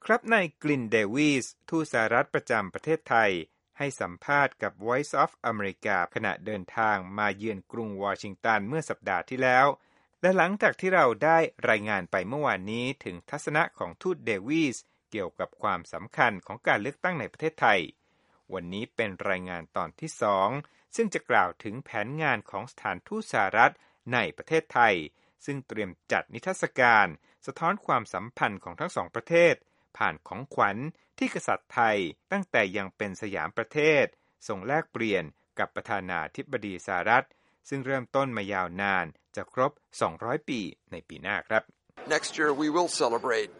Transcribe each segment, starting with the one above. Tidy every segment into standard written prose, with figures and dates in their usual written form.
ครับนายกลินเดวิสทูตสหรัฐประจำประเทศไทยให้สัมภาษณ์กับ Voice of America ขณะเดินทางมาเยือนกรุงวอชิงตันเมื่อสัปดาห์ที่แล้วและหลังจากที่เราได้รายงานไปเมื่อวานนี้ถึงทัศนะของทูตเดวิสเกี่ยวกับความสำคัญของการเลือกตั้งในประเทศไทยวันนี้เป็นรายงานตอนที่2ซึ่งจะกล่าวถึงแผนงานของสถานทูตสหรัฐในประเทศไทยซึ่งเตรียมจัดนิทรรศการสะท้อนความสัมพันธ์ของทั้งสองประเทศผ่านของขวัญที่กษัตริย์ไทยตั้งแต่ยังเป็นสยามประเทศส่งแลกเปลี่ยนกับประธานาธิบดีสหรัฐซึ่งเริ่มต้นมายาวนานจะครบ200ปีในปีหน้าครับ Next year we will celebrate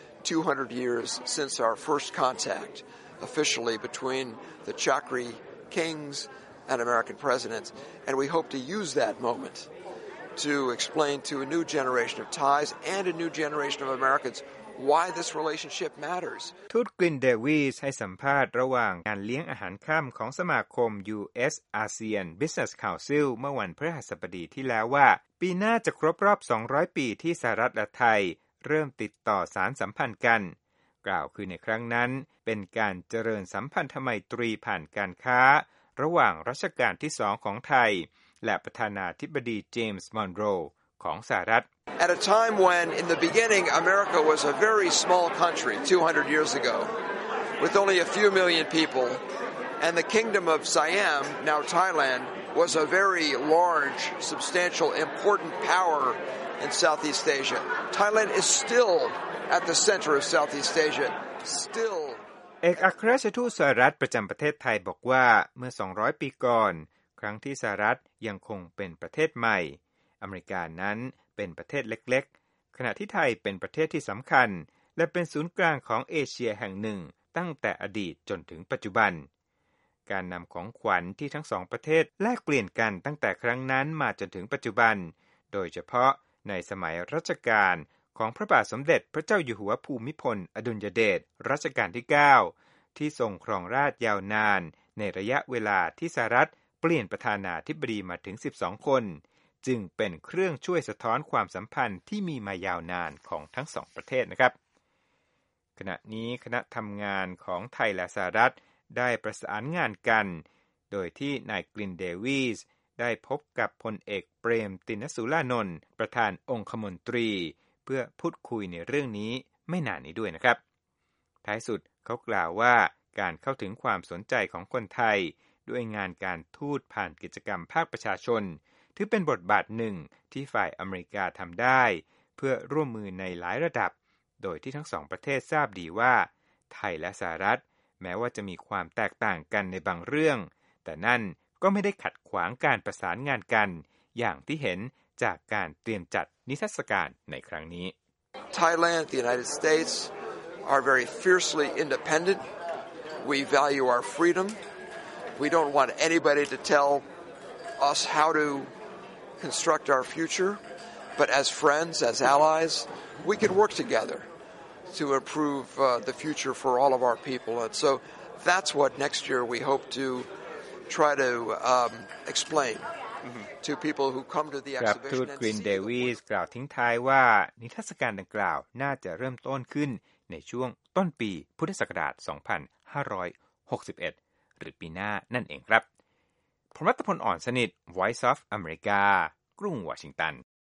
200 years since our first contact officially between the Chakri kings and American presidents and we hope to use that moment to explain to a new generation of Thais and a new generation of Americans why this relationship matters ทูตกลินเดวิสให้สัมภาษณ์ระหว่างงานเลี้ยงอาหารค่ำของสมาคม US ASEAN Business Council เมื่อวันพฤหัสบดีที่แล้วว่าปีหน้าจะครบรอบ200ปีที่สหรัฐและไทยเริ่มติดต่อสารสัมพันธ์กันกล่าวคือในครั้งนั้นเป็นการเจริญสัมพันธไมตรีผ่านการค้าระหว่างรัชกาลที่2ของไทยและประธานาธิบดีเจมส์มอนโรของสหรัฐ At a time when in the beginning America was a very small country 200 years ago with only a few million people and the kingdom of Siam now Thailand was a very large substantial important power in Southeast Asia Thailand is still at the center of Southeast Asia still เอกอัครราชทูตสหรัฐประจำประเทศไทยบอกว่าเมื่อ200ปีก่อนครั้งที่สหรัฐยังคงเป็นประเทศใหม่อเมริกานั้นเป็นประเทศเล็กๆขณะที่ไทยเป็นประเทศที่สำคัญและเป็นศูนย์กลางของเอเชียแห่งหนึ่งตั้งแต่อดีตจนถึงปัจจุบันการนำของขวัญที่ทั้งสองประเทศแลกเปลี่ยนกันตั้งแต่ครั้งนั้นมาจนถึงปัจจุบันโดยเฉพาะในสมัยรัชกาลของพระบาทสมเด็จพระเจ้าอยู่หัวภูมิพลอดุลยเดชรัชกาลที่9ที่ทรงครองราชย์ยาวนานในระยะเวลาที่สหรัฐเปลี่ยนประธานาธิบดีมาถึง12คนจึงเป็นเครื่องช่วยสะท้อนความสัมพันธ์ที่มีมายาวนานของทั้งสองประเทศนะครับขณะนี้คณะทำงานของไทยและสหรัฐได้ประสานงานกันโดยที่นายกลินเดวิสได้พบกับพลเอกเปรมติณสุรานนท์ประธานองคมนตรีเพื่อพูดคุยในเรื่องนี้ไม่นานนี้ด้วยนะครับท้ายสุดเขากล่าวว่าการเข้าถึงความสนใจของคนไทยด้วยงานการทูตผ่านกิจกรรมภาคประชาชนถือเป็นบทบาทหนึ่งที่ฝ่ายอเมริกาทำได้เพื่อร่วมมือในหลายระดับโดยที่ทั้งสองประเทศทราบดีว่าไทยและสหรัฐแม้ว่าจะมีความแตกต่างกันในบางเรื่องแต่นั่นก็ไม่ได้ขัดขวางการประสานงานกันอย่างที่เห็นจากการเตรียมจัดนิทรรศการในครั้งนี้ Thailand, the United States are very fiercely independent. We value our freedom. We don't want anybody to tell us how to construct our future, but as friends, as allies, we can work together to improve the future for all of our people. And so that's what next year we hope to try to explain to people who come to the exhibition. ทูตกลินเดวิสกล่าวทิ้งท้ายว่านิทรรศการดังกล่าวน่าจะเริ่มต้นขึ้นในช่วงต้นปีพุทธศักราช 2561 หรือปีหน้านั่นเองครับผมรัตพล อ่อนสนิท Voice of America กรุงวอชิงตัน